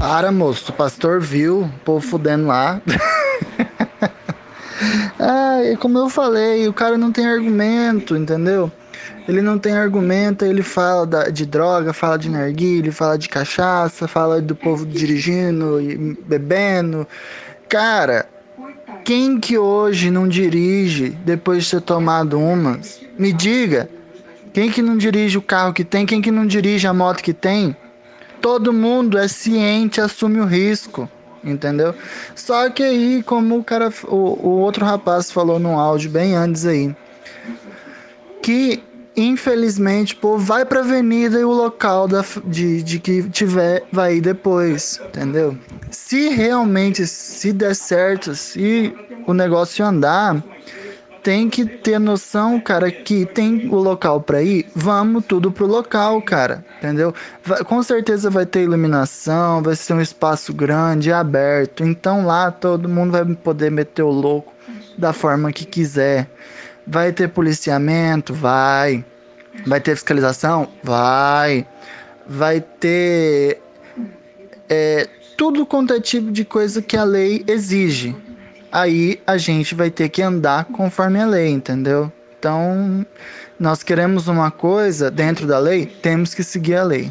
Para, moço, o pastor viu o povo fudendo lá. É como eu falei, o cara não tem argumento, entendeu? Ele não tem argumento, ele fala de droga, fala de narguilé, fala de cachaça, fala do povo dirigindo e bebendo. Cara, quem que hoje não dirige depois de ter tomado umas? Me diga, quem que não dirige o carro que tem? Quem que não dirige a moto que tem? Todo mundo é ciente, assume o risco, entendeu? Só que aí, como o outro rapaz falou num áudio bem antes aí, que infelizmente, pô, vai pra avenida e o local de que tiver vai ir depois, entendeu? Se realmente se der certo, se o negócio andar, tem que ter noção, cara, que tem o local para ir, vamos tudo pro local, cara, entendeu? Com certeza vai ter iluminação, vai ser um espaço grande, aberto, então lá todo mundo vai poder meter o louco da forma que quiser. Vai ter policiamento? Vai. Vai ter fiscalização? Vai. Vai ter tudo quanto é tipo de coisa que a lei exige. Aí a gente vai ter que andar conforme a lei, entendeu? Então, nós queremos uma coisa dentro da lei, temos que seguir a lei.